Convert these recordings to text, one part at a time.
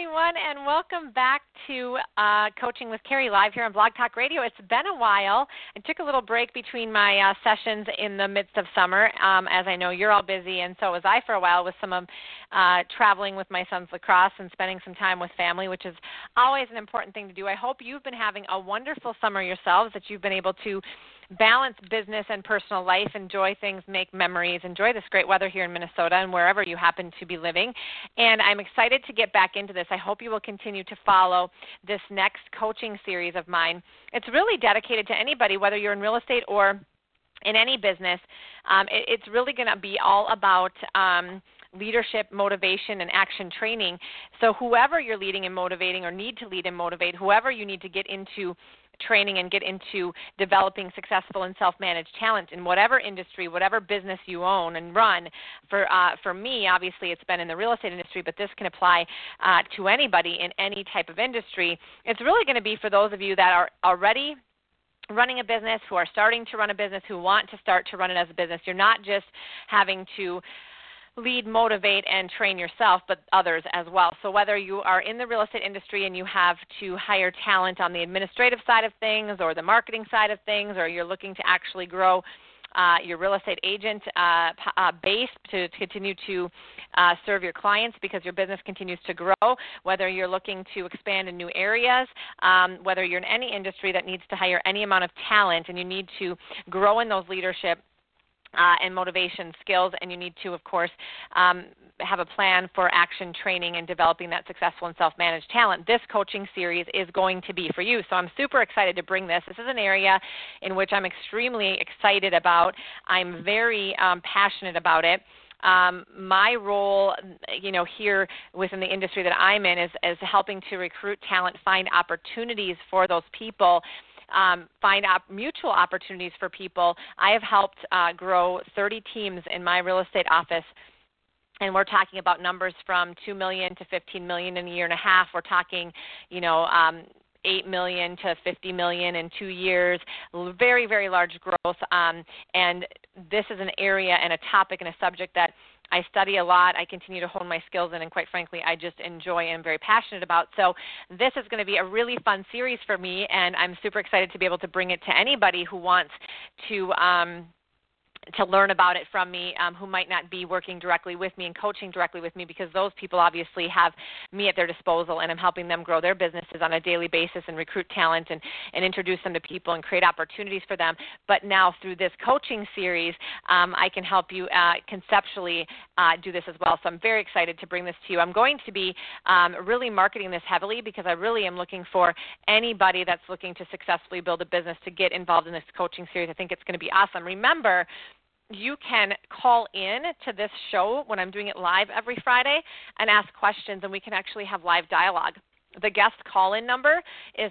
everyone, and welcome back to Coaching with Carrie live here on Blog Talk Radio. It's been a while. I took a little break between my sessions in the midst of summer, as I know you're all busy, and so was I for a while with some of traveling with my son's lacrosse and spending some time with family, which is always an important thing to do. I hope you've been having a wonderful summer yourselves, that you've been able to balance business and personal life, enjoy things, make memories, enjoy this great weather here in Minnesota and wherever you happen to be living. And I'm excited to get back into this. I hope you will continue to follow this next coaching series of mine. It's really dedicated to anybody, whether you're in real estate or in any business. It's really going to be all about leadership, motivation, and action training. So whoever you're leading and motivating or need to lead and motivate, whoever you need to get into training and get into developing successful and self-managed talent in whatever industry, whatever business you own and run. For me, obviously, it's been in the real estate industry, but this can apply to anybody in any type of industry. It's really going to be for those of you that are already running a business, who are starting to run a business, who want to start to run it as a business. You're not just having to lead, motivate, and train yourself, but others as well. So whether you are in the real estate industry and you have to hire talent on the administrative side of things or the marketing side of things, or you're looking to actually grow your real estate agent base to continue to serve your clients because your business continues to grow, whether you're looking to expand in new areas, whether you're in any industry that needs to hire any amount of talent and you need to grow in those leadership and motivation skills, and you need to, of course, have a plan for action training and developing that successful and self-managed talent. This coaching series is going to be for you. So I'm super excited to bring this. This is an area in which I'm extremely excited about. I'm very passionate about it. My role, here within the industry that I'm in is helping to recruit talent, find opportunities for those people, find mutual opportunities for people. I have helped grow 30 teams in my real estate office, and we're talking about numbers from $2 million to $15 million in a year and a half. We're talking, $8 million to $50 million in 2 years, very, very large growth. And this is an area and a topic and a subject that I study a lot. I continue to hone my skills in, and quite frankly, I just enjoy and am very passionate about. So this is going to be a really fun series for me, and I'm super excited to be able to bring it to anybody who wants to learn about it from me, who might not be working directly with me and coaching directly with me, because those people obviously have me at their disposal, and I'm helping them grow their businesses on a daily basis and recruit talent and introduce them to people and create opportunities for them. But now through this coaching series, I can help you conceptually do this as well. So I'm very excited to bring this to you. I'm going to be really marketing this heavily because I really am looking for anybody that's looking to successfully build a business to get involved in this coaching series. I think it's going to be awesome. Remember, you can call in to this show when I'm doing it live every Friday and ask questions, and we can actually have live dialogue. The guest call-in number is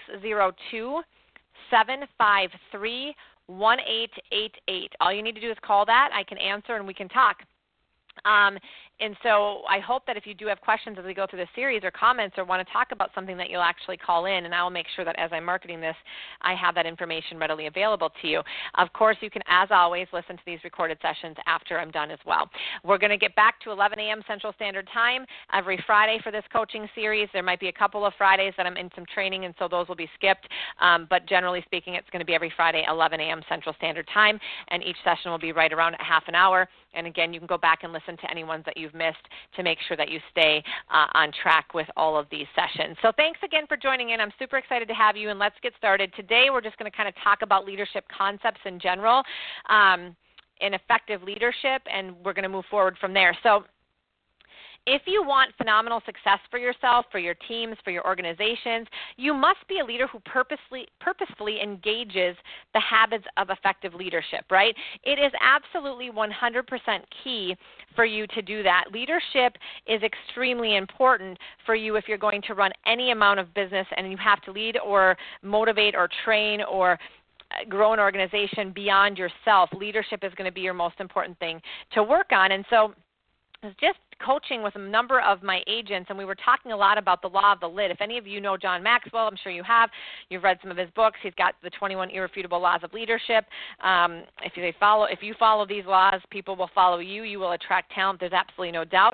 602-753-1888. All you need to do is call that. I can answer, and we can talk. And so I hope that if you do have questions as we go through this series or comments or want to talk about something, that you'll actually call in, and I will make sure that as I'm marketing this, I have that information readily available to you. Of course, you can, as always, listen to these recorded sessions after I'm done as well. We're going to get back to 11 a.m. Central Standard Time every Friday for this coaching series. There might be a couple of Fridays that I'm in some training, and so those will be skipped. But generally speaking, it's going to be every Friday, 11 a.m. Central Standard Time, and each session will be right around a half an hour. And again, you can go back and listen to any ones that you've missed to make sure that you stay on track with all of these sessions. So thanks again for joining in. I'm super excited to have you, and let's get started. Today we're just going to kind of talk about leadership concepts in general, in effective leadership, and we're going to move forward from there. So if you want phenomenal success for yourself, for your teams, for your organizations, you must be a leader who purposefully engages the habits of effective leadership, right? It is absolutely 100% key for you to do that. Leadership is extremely important for you if you're going to run any amount of business and you have to lead or motivate or train or grow an organization beyond yourself. Leadership is going to be your most important thing to work on. And so I was just coaching with a number of my agents, and we were talking a lot about the law of the lid. If any of you know John Maxwell, I'm sure you have. You've read some of his books. He's got the 21 Irrefutable Laws of Leadership. If you follow these laws, people will follow you. You will attract talent. There's absolutely no doubt.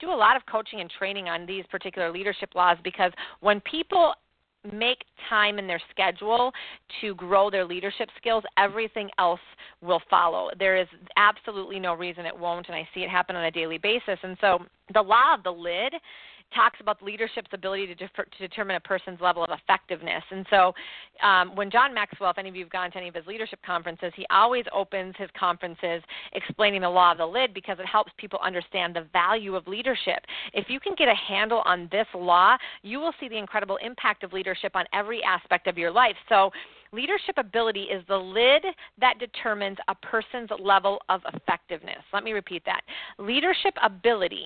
do a lot of coaching and training on these particular leadership laws because when people make time in their schedule to grow their leadership skills, everything else will follow. There is absolutely no reason it won't, and I see it happen on a daily basis. And so the law of the lid talks about leadership's ability to determine a person's level of effectiveness. And so when John Maxwell, if any of you have gone to any of his leadership conferences, he always opens his conferences explaining the law of the lid because it helps people understand the value of leadership. If you can get a handle on this law, you will see the incredible impact of leadership on every aspect of your life. So leadership ability is the lid that determines a person's level of effectiveness. Let me repeat that. Leadership ability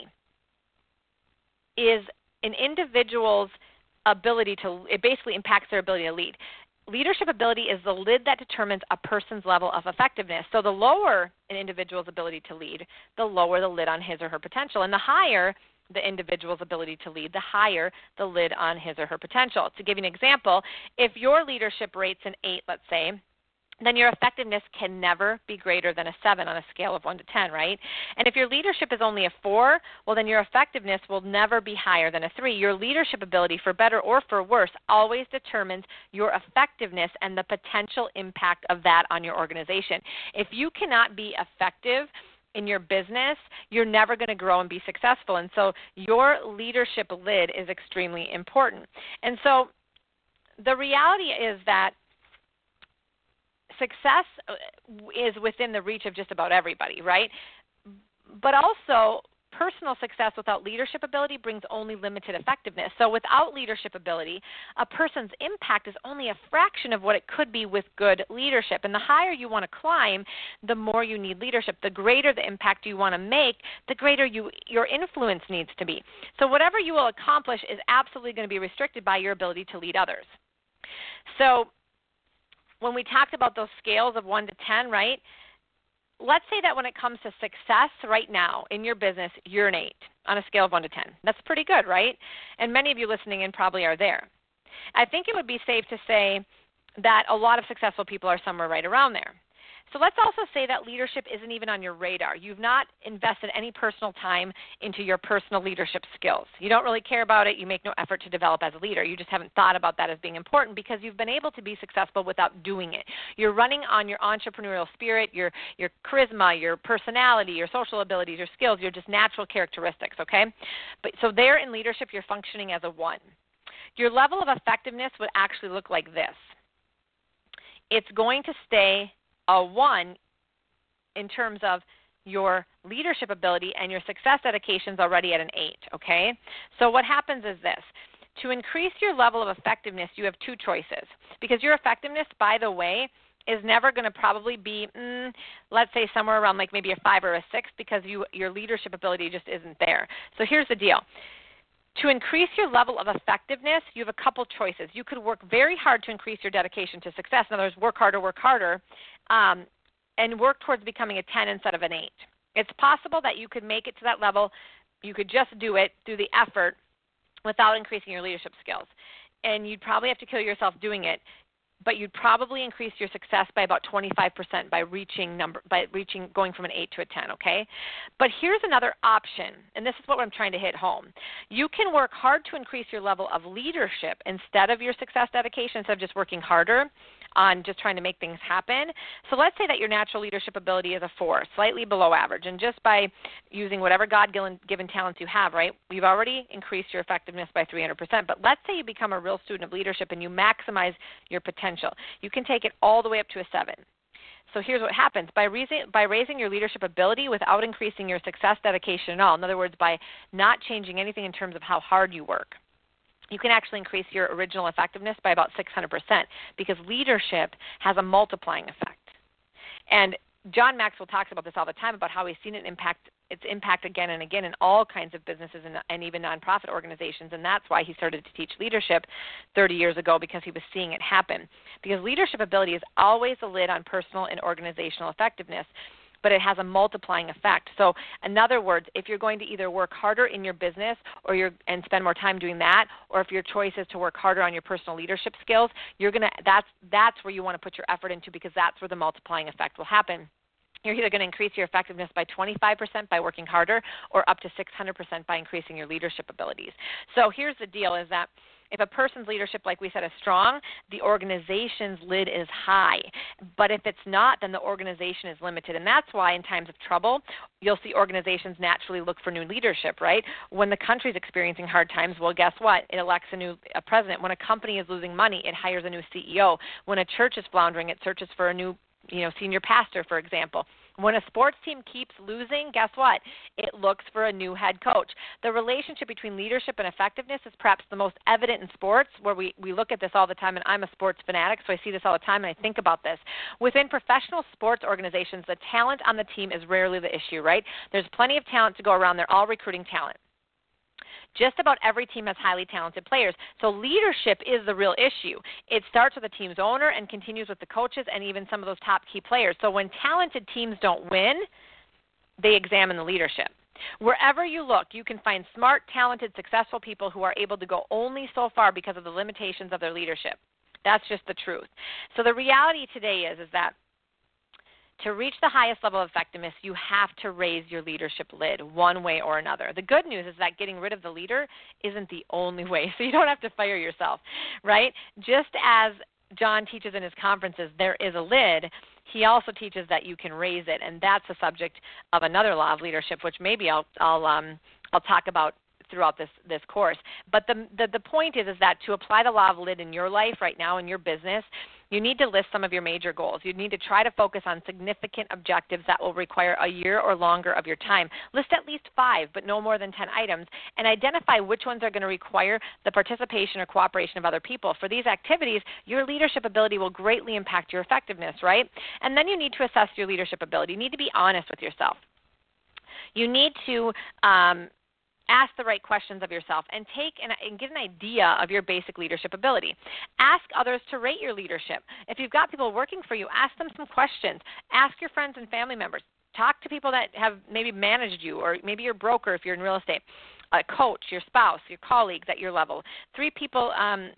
is an individual's ability to, it basically impacts their ability to lead. Leadership ability is the lid that determines a person's level of effectiveness. So the lower an individual's ability to lead, the lower the lid on his or her potential. And the higher the individual's ability to lead, the higher the lid on his or her potential. To give you an example, if your leadership rate's an 8, let's say, then your effectiveness can never be greater than a 7 on a scale of 1 to 10, right? And if your leadership is only a 4, well, then your effectiveness will never be higher than a 3. Your leadership ability, for better or for worse, always determines your effectiveness and the potential impact of that on your organization. If you cannot be effective in your business, you're never going to grow and be successful. And so your leadership lid is extremely important. And so the reality is that success is within the reach of just about everybody, right? But also, personal success without leadership ability brings only limited effectiveness. So without leadership ability, a person's impact is only a fraction of what it could be with good leadership. And the higher you want to climb, the more you need leadership. The greater the impact you want to make, the greater your influence needs to be. So whatever you will accomplish is absolutely going to be restricted by your ability to lead others. So when we talked about those scales of 1 to 10, right, let's say that when it comes to success right now in your business, you're an 8 on a scale of 1 to 10. That's pretty good, right? And many of you listening in probably are there. I think it would be safe to say that a lot of successful people are somewhere right around there. So let's also say that leadership isn't even on your radar. You've not invested any personal time into your personal leadership skills. You don't really care about it. You make no effort to develop as a leader. You just haven't thought about that as being important because you've been able to be successful without doing it. You're running on your entrepreneurial spirit, your charisma, your personality, your social abilities, your skills, your just natural characteristics, okay? But so there in leadership, you're functioning as a 1. Your level of effectiveness would actually look like this. It's going to stay a 1 in terms of your leadership ability, and your success dedication is already at an 8, okay? So what happens is this. To increase your level of effectiveness, you have 2 choices. Because your effectiveness, by the way, is never going to probably be, let's say, somewhere around like maybe a 5 or a 6 because your leadership ability just isn't there. So here's the deal. To increase your level of effectiveness, you have a couple choices. You could work very hard to increase your dedication to success. In other words, work harder, and work towards becoming a 10 instead of an 8. It's possible that you could make it to that level. You could just do it through the effort without increasing your leadership skills. And you'd probably have to kill yourself doing it, but you'd probably increase your success by about 25% by going from an 8 to a 10, okay? But here's another option, and this is what I'm trying to hit home. You can work hard to increase your level of leadership instead of your success dedication, instead of just working harder on just trying to make things happen. So let's say that your natural leadership ability is a 4, slightly below average, and just by using whatever God-given talents you have, right, you've already increased your effectiveness by 300%. But let's say you become a real student of leadership and you maximize your potential. You can take it all the way up to a 7. So here's what happens. By raising your leadership ability without increasing your success dedication at all, in other words, by not changing anything in terms of how hard you work, you can actually increase your original effectiveness by about 600% because leadership has a multiplying effect. And John Maxwell talks about this all the time, about how he's seen its impact again and again in all kinds of businesses and even nonprofit organizations, and that's why he started to teach leadership 30 years ago, because he was seeing it happen. Because leadership ability is always a lid on personal and organizational effectiveness, but it has a multiplying effect. So in other words, if you're going to either work harder in your business and spend more time doing that, or if your choice is to work harder on your personal leadership skills, that's where you want to put your effort into, because that's where the multiplying effect will happen. You're either going to increase your effectiveness by 25% by working harder or up to 600% by increasing your leadership abilities. So here's the deal is that if a person's leadership, like we said, is strong, the organization's lid is high. But if it's not, then the organization is limited. And that's why in times of trouble, you'll see organizations naturally look for new leadership, right? When the country's experiencing hard times, well, guess what? It elects a new president. When a company is losing money, it hires a new CEO. When a church is floundering, it searches for a new senior pastor, for example. When a sports team keeps losing, guess what? It looks for a new head coach. The relationship between leadership and effectiveness is perhaps the most evident in sports, where we look at this all the time, and I'm a sports fanatic, so I see this all the time, and I think about this. Within professional sports organizations, the talent on the team is rarely the issue, right? There's plenty of talent to go around. They're all recruiting talent. Just about every team has highly talented players. So leadership is the real issue. It starts with the team's owner and continues with the coaches and even some of those top key players. So when talented teams don't win, they examine the leadership. Wherever you look, you can find smart, talented, successful people who are able to go only so far because of the limitations of their leadership. That's just the truth. So the reality today is that to reach the highest level of effectiveness, you have to raise your leadership lid one way or another. The good news is that getting rid of the leader isn't the only way, so you don't have to fire yourself, right? Just as John teaches in his conferences, there is a lid, he also teaches that you can raise it, and that's the subject of another law of leadership, which maybe I'll talk about throughout this course. But the point is that to apply the law of lid in your life right now, in your business, you need to list some of your major goals. You need to try to focus on significant objectives that will require a year or longer of your time. List at least 5, but no more than 10 items, and identify which ones are going to require the participation or cooperation of other people. For these activities, your leadership ability will greatly impact your effectiveness, right? And then you need to assess your leadership ability. You need to be honest with yourself. You need to ask the right questions of yourself and get an idea of your basic leadership ability. Ask others to rate your leadership. If you've got people working for you, ask them some questions. Ask your friends and family members. Talk to people that have maybe managed you, or maybe your broker if you're in real estate, a coach, your spouse, your colleagues at your level. 3 people,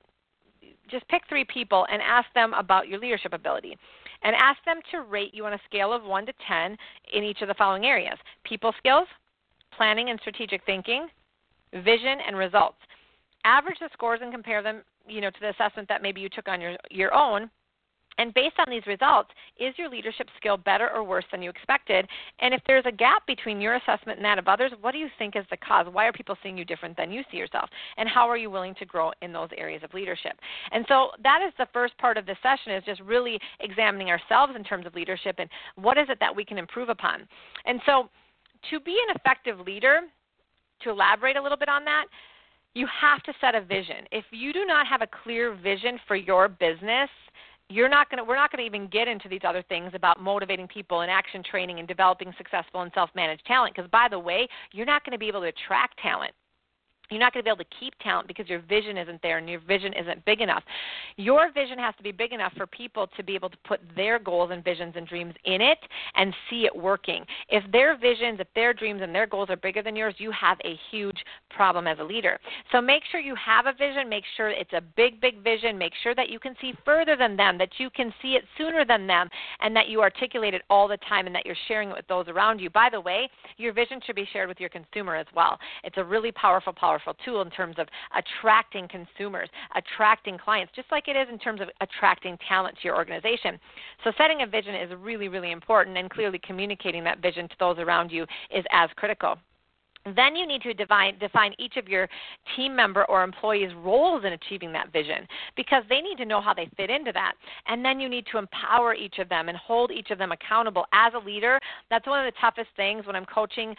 just pick 3 people and ask them about your leadership ability. And ask them to rate you on a scale of 1 to 10 in each of the following areas: people skills, planning and strategic thinking, vision, and results. Average the scores and compare them, to the assessment that maybe you took on your own. And based on these results, is your leadership skill better or worse than you expected? And if there's a gap between your assessment and that of others, what do you think is the cause? Why are people seeing you different than you see yourself? And how are you willing to grow in those areas of leadership? And so that is the first part of this session, is just really examining ourselves in terms of leadership and what is it that we can improve upon. And so to be an effective leader, to elaborate a little bit on that, you have to set a vision. If you do not have a clear vision for your business, we're not going to even get into these other things about motivating people and action training and developing successful and self-managed talent, because, by the way, you're not going to be able to attract talent. You're not going to be able to keep talent because your vision isn't there and your vision isn't big enough. Your vision has to be big enough for people to be able to put their goals and visions and dreams in it and see it working. If their visions, if their dreams and their goals are bigger than yours, you have a huge problem as a leader. So make sure you have a vision. Make sure it's a big, big vision. Make sure that you can see further than them, that you can see it sooner than them, and that you articulate it all the time and that you're sharing it with those around you. By the way, your vision should be shared with your consumer as well. It's a really powerful tool in terms of attracting consumers, attracting clients, just like it is in terms of attracting talent to your organization. So setting a vision is really, really important, and clearly communicating that vision to those around you is as critical. Then you need to define each of your team member or employees' roles in achieving that vision, because they need to know how they fit into that. And then you need to empower each of them and hold each of them accountable. As a leader, that's one of the toughest things when I'm coaching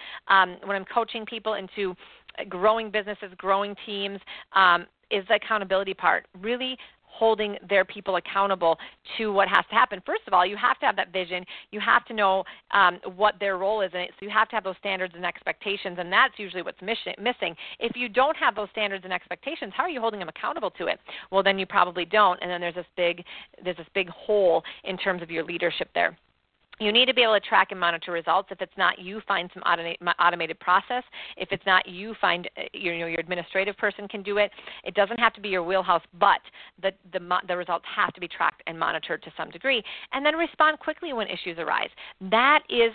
people into growing businesses, growing teams, is the accountability part. Really holding their people accountable to what has to happen. First of all, you have to have that vision. You have to know what their role is in it. So you have to have those standards and expectations, and that's usually what's missing. If you don't have those standards and expectations, how are you holding them accountable to it? Well, then you probably don't, and then there's this big hole in terms of your leadership there. You need to be able to track and monitor results. If it's not you, find some automated process. If it's not you, find your administrative person can do it. It doesn't have to be your wheelhouse, but the results have to be tracked and monitored to some degree. And then respond quickly when issues arise. That is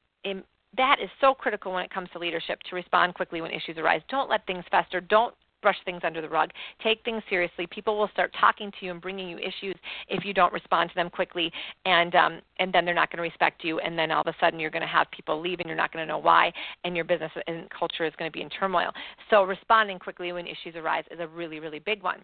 so critical when it comes to leadership, to respond quickly when issues arise. Don't let things fester. Don't brush things under the rug. Take things seriously. People will start talking to you and bringing you issues if you don't respond to them quickly, and then they're not going to respect you, and then all of a sudden you're going to have people leave and you're not going to know why, and your business and culture is going to be in turmoil. So responding quickly when issues arise is a really, really big one.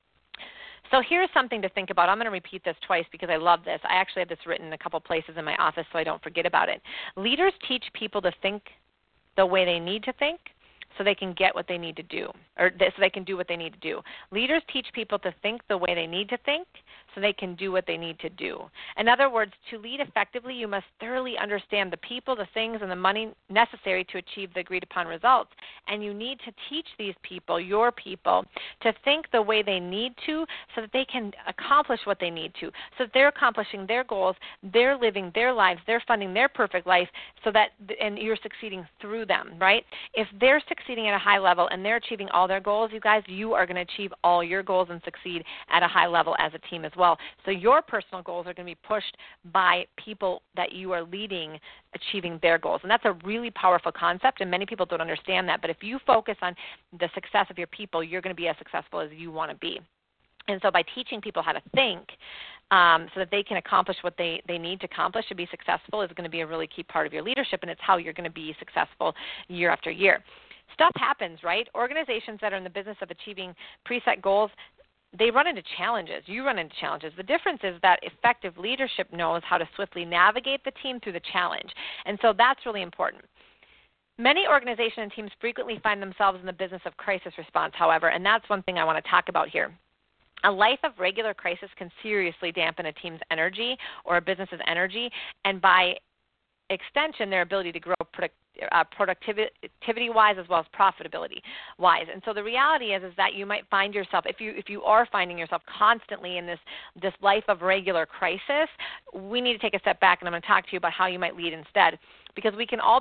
So here's something to think about. I'm going to repeat this twice because I love this. I actually have this written in a couple places in my office so I don't forget about it. Leaders teach people to think the way they need to think, so they can get what they need to do, or so they can do what they need to do. Leaders teach people to think the way they need to think so they can do what they need to do. In other words, to lead effectively, you must thoroughly understand the people, the things, and the money necessary to achieve the agreed upon results. And you need to teach these people, your people, to think the way they need to so that they can accomplish what they need to, so that they're accomplishing their goals, they're living their lives, they're funding their perfect life, so that, and you're succeeding through them, right? If they're succeeding at a high level and they're achieving all their goals, you guys, you are going to achieve all your goals and succeed at a high level as a team as well. So your personal goals are going to be pushed by people that you are leading achieving their goals. And that's a really powerful concept, and many people don't understand that. But if you focus on the success of your people, you're going to be as successful as you want to be. And so by teaching people how to think so that they can accomplish what they need to accomplish to be successful is going to be a really key part of your leadership, and it's how you're going to be successful year after year. Stuff happens, right? Organizations that are in the business of achieving preset goals, they run into challenges. You run into challenges. The difference is that effective leadership knows how to swiftly navigate the team through the challenge. And so that's really important. Many organizations and teams frequently find themselves in the business of crisis response, however, and that's one thing I want to talk about here. A life of regular crisis can seriously dampen a team's energy or a business's energy, and by extension, their ability to grow productivity-wise as well as profitability-wise. And so the reality is that you might find yourself, if you are finding yourself constantly in this life of regular crisis, we need to take a step back, and I'm going to talk to you about how you might lead instead, because we can all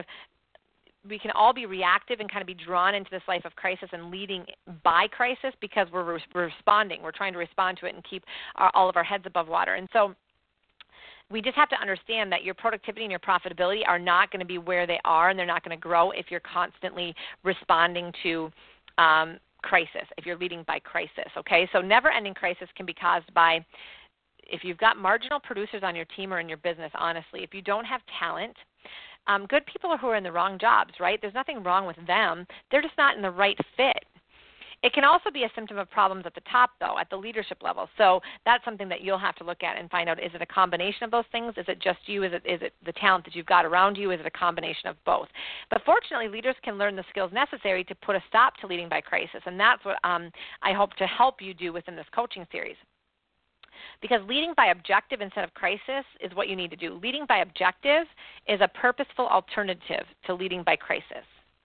be reactive and kind of be drawn into this life of crisis and leading by crisis because we're responding. We're trying to respond to it and keep all of our heads above water. And so we just have to understand that your productivity and your profitability are not going to be where they are, and they're not going to grow if you're constantly responding to crisis, if you're leading by crisis, okay? So never-ending crisis can be caused by, if you've got marginal producers on your team or in your business, honestly, if you don't have talent, good people who are in the wrong jobs, right? There's nothing wrong with them. They're just not in the right fit. It can also be a symptom of problems at the top, though, at the leadership level. So that's something that you'll have to look at and find out, is it a combination of those things? Is it just you? Is it the talent that you've got around you? Is it a combination of both? But fortunately, leaders can learn the skills necessary to put a stop to leading by crisis, and that's what I hope to help you do within this coaching series. Because leading by objective instead of crisis is what you need to do. Leading by objective is a purposeful alternative to leading by crisis.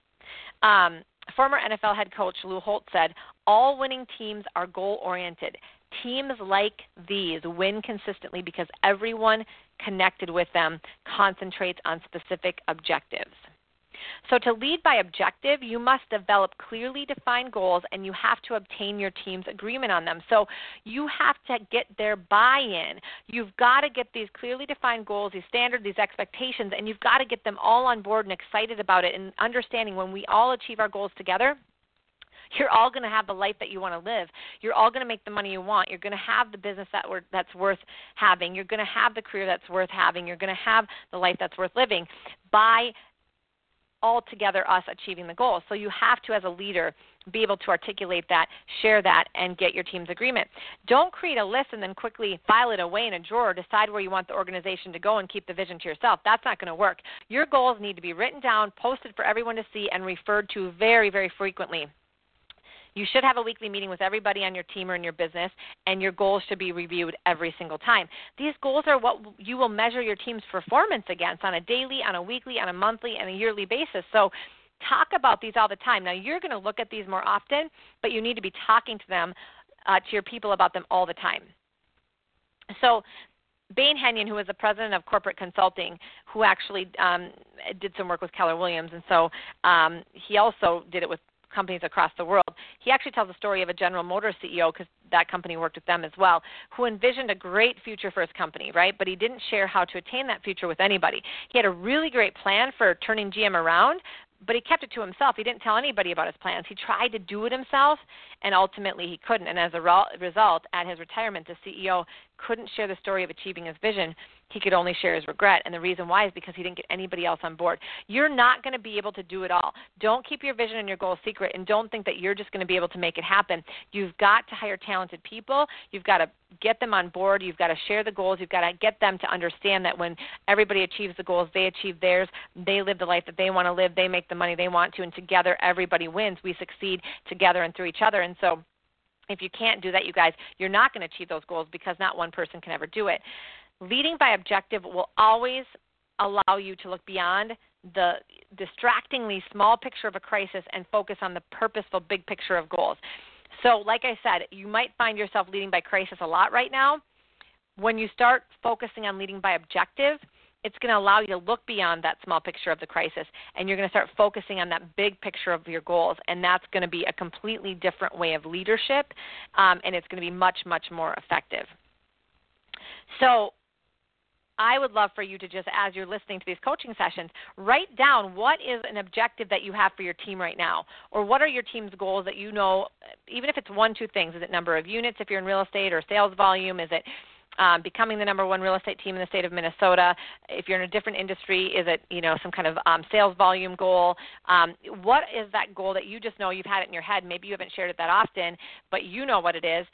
Former NFL head coach Lou Holtz said, all winning teams are goal-oriented. Teams like these win consistently because everyone connected with them concentrates on specific objectives. So to lead by objective, you must develop clearly defined goals, and you have to obtain your team's agreement on them. So you have to get their buy-in. You've got to get these clearly defined goals, these standards, these expectations, and you've got to get them all on board and excited about it, and understanding when we all achieve our goals together, you're all going to have the life that you want to live. You're all going to make the money you want. You're going to have the business that's worth having. You're going to have the career that's worth having. You're going to have the life that's worth living by altogether us achieving the goal. So you have to, as a leader, be able to articulate that, share that, and get your team's agreement. Don't create a list and then quickly file it away in a drawer, decide where you want the organization to go, and keep the vision to yourself. That's not going to work. Your goals need to be written down, posted for everyone to see, and referred to very, very frequently. You should have a weekly meeting with everybody on your team or in your business, and your goals should be reviewed every single time. These goals are what you will measure your team's performance against on a daily, on a weekly, on a monthly, and a yearly basis. So talk about these all the time. Now, you're going to look at these more often, but you need to be talking to them, to your people about them all the time. So Bain Henyon, who was the president of corporate consulting, who actually did some work with Keller Williams, and so he also did it with companies across the world. He actually tells the story of a General Motors CEO, because that company worked with them as well, who envisioned a great future for his company, right? But he didn't share how to attain that future with anybody. He had a really great plan for turning GM around, but he kept it to himself. He didn't tell anybody about his plans. He tried to do it himself, and ultimately he couldn't. And as a result, at his retirement, the CEO couldn't share the story of achieving his vision. He could only share his regret. And the reason why is because he didn't get anybody else on board. You're not going to be able to do it all. Don't keep your vision and your goals secret, and don't think that you're just going to be able to make it happen. You've got to hire talented people. You've got to get them on board. You've got to share the goals. You've got to get them to understand that when everybody achieves the goals, they achieve theirs. They live the life that they want to live. They make the money they want to, and together everybody wins. We succeed together and through each other. And so if you can't do that, you guys, you're not going to achieve those goals, because not one person can ever do it. Leading by objective will always allow you to look beyond the distractingly small picture of a crisis and focus on the purposeful big picture of goals. So like I said, you might find yourself leading by crisis a lot right now. When you start focusing on leading by objective, it's going to allow you to look beyond that small picture of the crisis, and you're going to start focusing on that big picture of your goals, and that's going to be a completely different way of leadership, and it's going to be much, much more effective. So I would love for you to just, as you're listening to these coaching sessions, write down what is an objective that you have for your team right now, or what are your team's goals that you know, even if it's 1, 2 things. Is it number of units if you're in real estate, or sales volume? Is it becoming the number 1 real estate team in the state of Minnesota? If you're in a different industry, is it some kind of sales volume goal? What is that goal that you just know you've had it in your head? Maybe you haven't shared it that often, but you know what it is.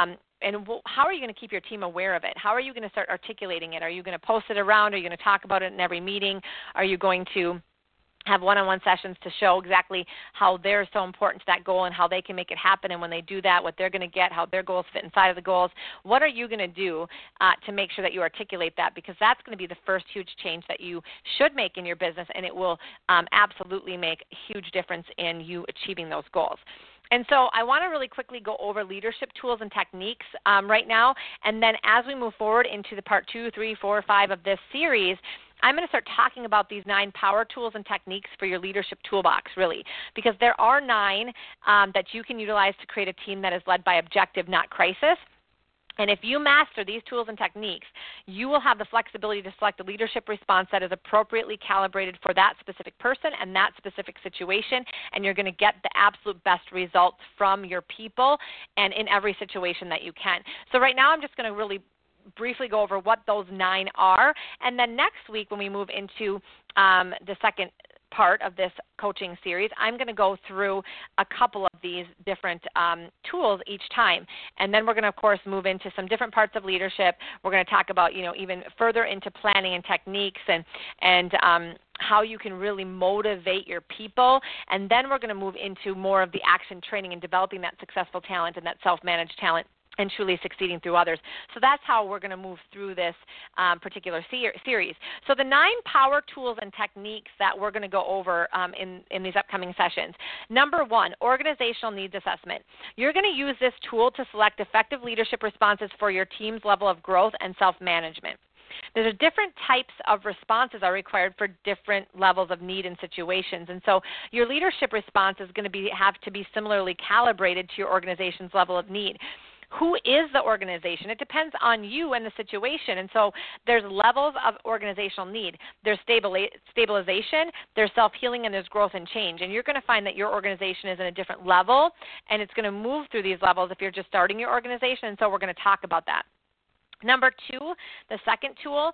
And how are you going to keep your team aware of it? How are you going to start articulating it? Are you going to post it around? Are you going to talk about it in every meeting? Are you going to have one-on-one sessions to show exactly how they're so important to that goal and how they can make it happen, and when they do that, what they're going to get, how their goals fit inside of the goals? What are you going to do to make sure that you articulate that? Because that's going to be the first huge change that you should make in your business, and it will absolutely make a huge difference in you achieving those goals. And so I want to really quickly go over leadership tools and techniques right now, and then as we move forward into the part 2, 3, 4, 5 of this series, I'm going to start talking about these 9 power tools and techniques for your leadership toolbox, really, because there are 9 that you can utilize to create a team that is led by objective, not crisis. And if you master these tools and techniques, you will have the flexibility to select a leadership response that is appropriately calibrated for that specific person and that specific situation, and you're going to get the absolute best results from your people and in every situation that you can. So right now I'm just going to really briefly go over what those 9 are, and then next week when we move into the second part of this coaching series, I'm going to go through a couple of these different tools each time. And then we're going to, of course, move into some different parts of leadership. We're going to talk about, even further into planning and techniques and how you can really motivate your people. And then we're going to move into more of the action training and developing that successful talent and that self-managed talent and truly succeeding through others. So that's how we're going to move through this particular series. So the 9 power tools and techniques that we're going to go over in these upcoming sessions. Number 1, organizational needs assessment. You're going to use this tool to select effective leadership responses for your team's level of growth and self-management. There's different types of responses are required for different levels of need and situations. And so your leadership response is going to have to be similarly calibrated to your organization's level of need. Who is the organization? It depends on you and the situation. And so there's levels of organizational need. There's stabilization, there's self-healing, and there's growth and change. And you're going to find that your organization is in a different level, and it's going to move through these levels if you're just starting your organization. And so we're going to talk about that. Number 2, the second tool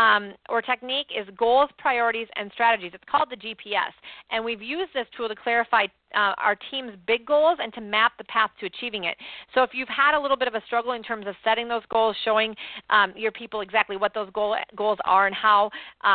or technique is goals, priorities, and strategies. It's called the GPS. And we've used this tool to clarify our team's big goals and to map the path to achieving it. So if you've had a little bit of a struggle in terms of setting those goals, showing your people exactly what those goals are and how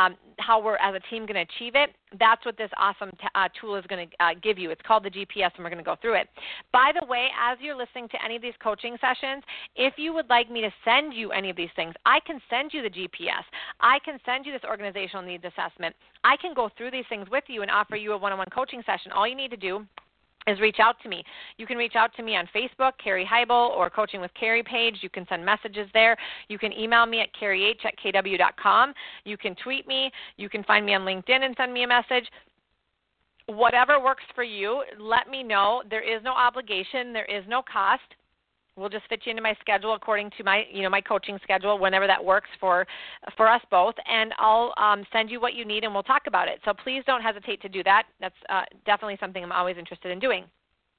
we're as a team going to achieve it, that's what this awesome tool is going to give you. It's called the GPS, and we're going to go through it. By the way, as you're listening to any of these coaching sessions, if you would like me to send you any of these things, I can send you the GPS. I can send you this organizational needs assessment. I can go through these things with you and offer you a one-on-one coaching session. All you need to do is reach out to me. You can reach out to me on Facebook, Carrie Heibel, or Coaching with Carrie page. You can send messages there. You can email me at carrieh@kw.com. You can tweet me. You can find me on LinkedIn and send me a message. Whatever works for you, let me know. There is no obligation. There is no cost. We'll just fit you into my schedule according to my, my coaching schedule, whenever that works for us both, and I'll send you what you need, and we'll talk about it. So please don't hesitate to do that. That's definitely something I'm always interested in doing.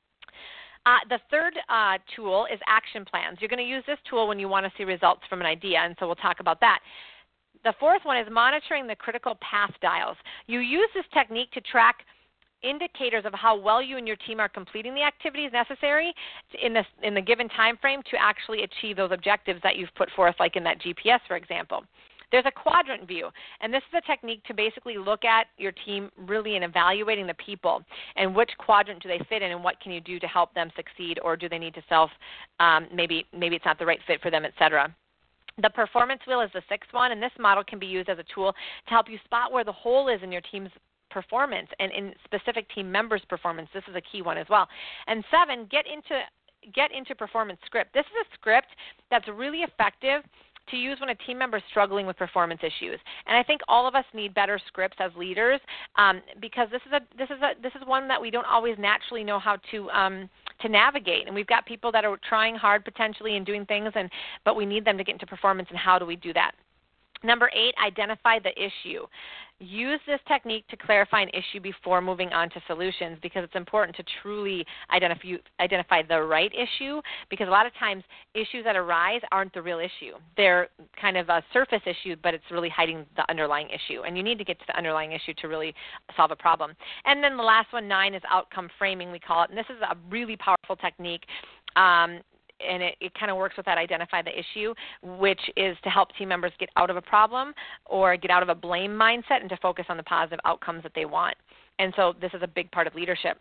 The third tool is action plans. You're going to use this tool when you want to see results from an idea, and so we'll talk about that. The fourth one is monitoring the critical path dials. You use this technique to track indicators of how well you and your team are completing the activities necessary in the given time frame to actually achieve those objectives that you've put forth, like in that GPS, for example. There's a quadrant view, and this is a technique to basically look at your team really in evaluating the people and which quadrant do they fit in and what can you do to help them succeed, or do they need to maybe it's not the right fit for them, etc. The performance wheel is the sixth one, and this model can be used as a tool to help you spot where the hole is in your team's performance and in specific team members' performance. This is a key one as well. And 7, get into performance script. This is a script that's really effective to use when a team member is struggling with performance issues. And I think all of us need better scripts as leaders because this is one that we don't always naturally know how to navigate. And we've got people that are trying hard potentially and doing things, but we need them to get into performance. And how do we do that? Number 8, identify the issue. Use this technique to clarify an issue before moving on to solutions, because it's important to truly identify the right issue, because a lot of times issues that arise aren't the real issue. They're kind of a surface issue, but it's really hiding the underlying issue, and you need to get to the underlying issue to really solve a problem. And then the last one, 9, is outcome framing, we call it, and this is a really powerful technique. And it kind of works with that identify the issue, which is to help team members get out of a problem or get out of a blame mindset and to focus on the positive outcomes that they want. And so this is a big part of leadership.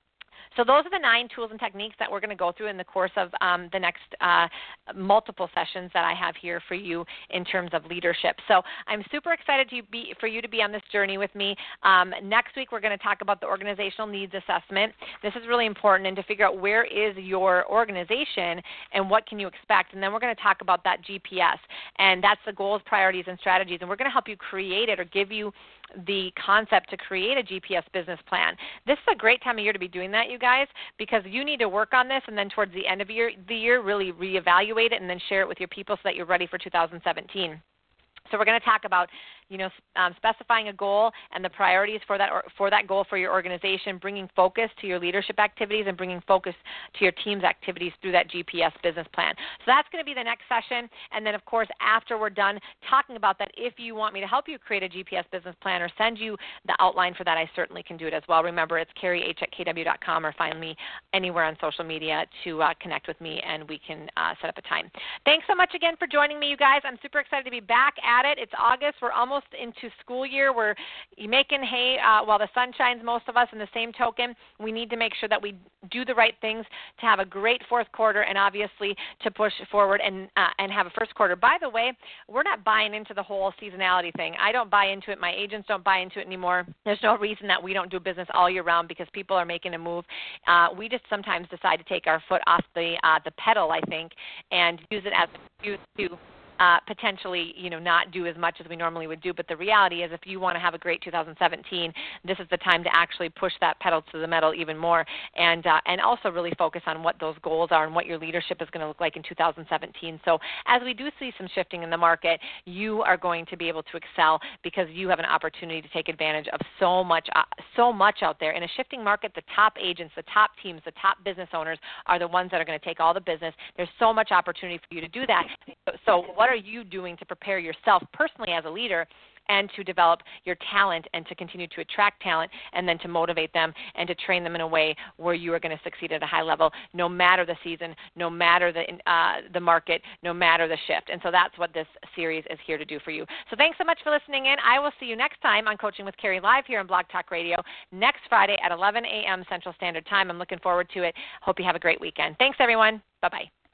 So those are the 9 tools and techniques that we're going to go through in the course of the next multiple sessions that I have here for you in terms of leadership. So I'm super excited for you to be on this journey with me. Next week we're going to talk about the organizational needs assessment. This is really important, and to figure out where is your organization and what can you expect. And then we're going to talk about that GPS, and that's the goals, priorities, and strategies. And we're going to help you create it or give you the concept to create a GPS business plan. This is a great time of year to be doing that, you guys, because you need to work on this and then towards the end of the year really reevaluate it and then share it with your people so that you're ready for 2017. So we're going to talk about, specifying a goal and the priorities for that goal for your organization, bringing focus to your leadership activities and bringing focus to your team's activities through that GPS business plan. So that's going to be the next session. And then, of course, after we're done talking about that, if you want me to help you create a GPS business plan or send you the outline for that, I certainly can do it as well. Remember, it's carrieh@kw.com, or find me anywhere on social media to connect with me, and we can set up a time. Thanks so much again for joining me, you guys. I'm super excited to be back at it. It's August. We're almost into school year. We're making hay while the sun shines, most of us. In the same token, we need to make sure that we do the right things to have a great fourth quarter and obviously to push forward and have a first quarter. By the way, we're not buying into the whole seasonality thing. I don't buy into it. My agents don't buy into it anymore. There's no reason that we don't do business all year round because people are making a move. We just sometimes decide to take our foot off the pedal, I think, and use it as an excuse to potentially, not do as much as we normally would do. But the reality is, if you want to have a great 2017, this is the time to actually push that pedal to the metal even more, and also really focus on what those goals are and what your leadership is going to look like in 2017. So as we do see some shifting in the market, you are going to be able to excel because you have an opportunity to take advantage of so much out there. In a shifting market, the top agents, the top teams, the top business owners are the ones that are going to take all the business. There's so much opportunity for you to do that. So what are you doing to prepare yourself personally as a leader and to develop your talent and to continue to attract talent and then to motivate them and to train them in a way where you are going to succeed at a high level no matter the season, no matter the market, no matter the shift. And so that's what this series is here to do for you. So thanks so much for listening in. I will see you next time on Coaching with Carrie Live here on Blog Talk Radio next Friday at 11 a.m. Central Standard Time. I'm looking forward to it. Hope you have a great weekend. Thanks, everyone. Bye-bye.